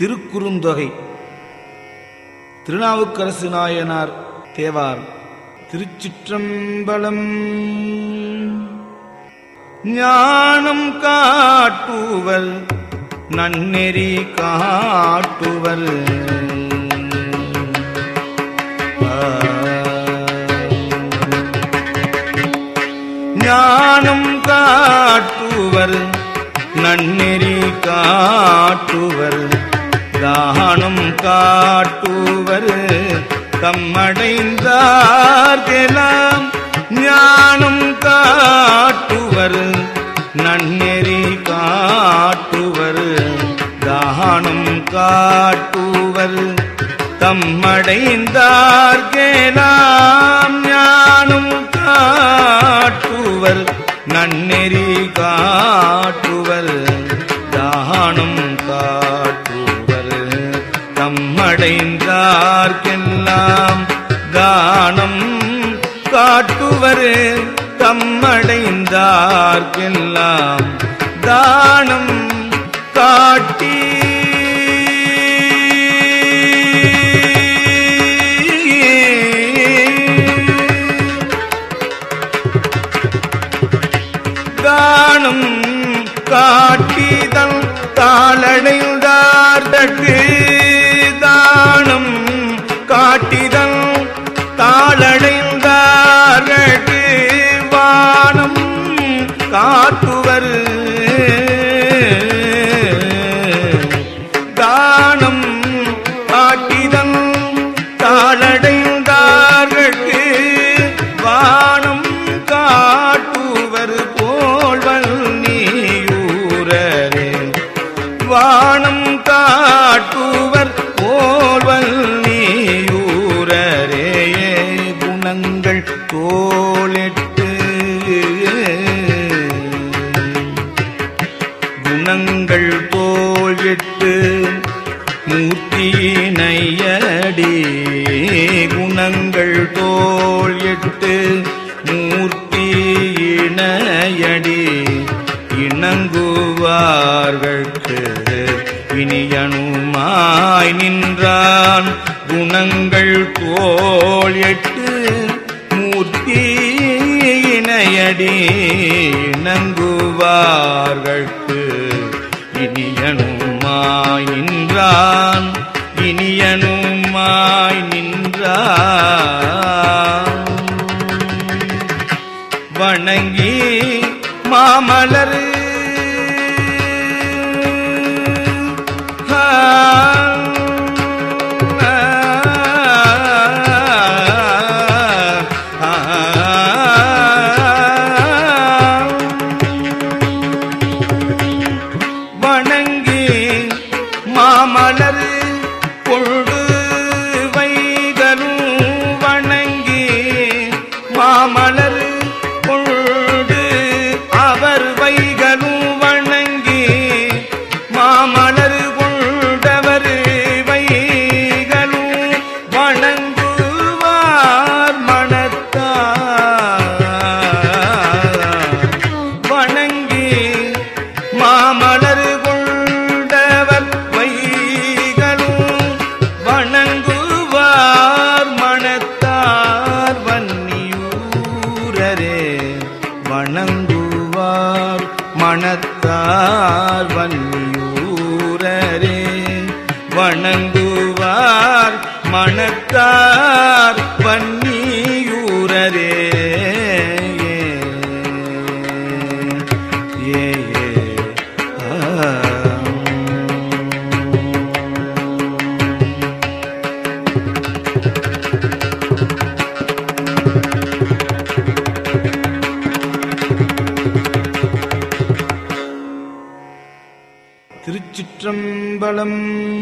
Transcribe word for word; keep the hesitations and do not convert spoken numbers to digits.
திருக்குறுந்தொகை. திருநாவுக்கரசு நாயனார் தேவார். திருச்சிற்றம்பலம். ஞானம் காட்டுவல் நன்னெறி காட்டுவல் ஞானம் காட்டுவர் நன்னெறி காட்டுவர் தானம் காட்டுவர் தம்மடைந்தார்கெல்லாம் ஞானம் காட்டுவர் நன்னெறி காட்டுவர் தானம் காட்டுவர் தம்மடைந்தார்கெல்லாம் ஞானம் காட்டுவர் நன்னெறி காட்டுவர் தானம் காட்டுவர் தம்மடைந்தார்க்கெல்லாம் தானம் காட்டுவர் தம்மடைந்தார்க்கெல்லாம் தானம் காட்டி தானம் காட்டிதல் தாளடைந்தார்க்கு தானம் காட்டிதல் தாளடைந்தார்க்கு வானம் காட்டுவர் தானம் காட்டிதல் தாளடைந்தார்க்கு வானம் காட்டுவர் போல்வல் நீயூரரே வானம் காட்டுவர் போல்வல் நீயூரரே குணங்கள் தோளெட்டு குணங்கள் தோள் எட்டு மூர்த்தியினையடி குணங்கள் தோள் எட்டு மூர்த்தியினையடி இணங்குவார்கட்கு இனியனுமாய் நின்றான் குணங்கள் தோள் எட்டு மூர்த்தியினையடி இணங்குவார்கட்கு இனியனுமாய் நின்றான் இனியனுமாய் நின்றான் வணங்கி மாமலர் வணங்கி மாமலர் கொண்டு வைகரும் வணங்கி மாமலர் கொண்டு அவர் வைகரும் வணங்கி மாமலர் கொண்டவர் வைகரும் வணங்குவார் மனத்தார் வணங்கி மாமலர் கொண்டவர் வைகரும் வணங்குவார் மனத்தார் வன்னியூரரே வணங்குவார் மனத்தார் வன்னியூரரே வணங்குவார் மனத்தார் வன்னியூரரே ஏ திருச்சிற்றம்பலம்.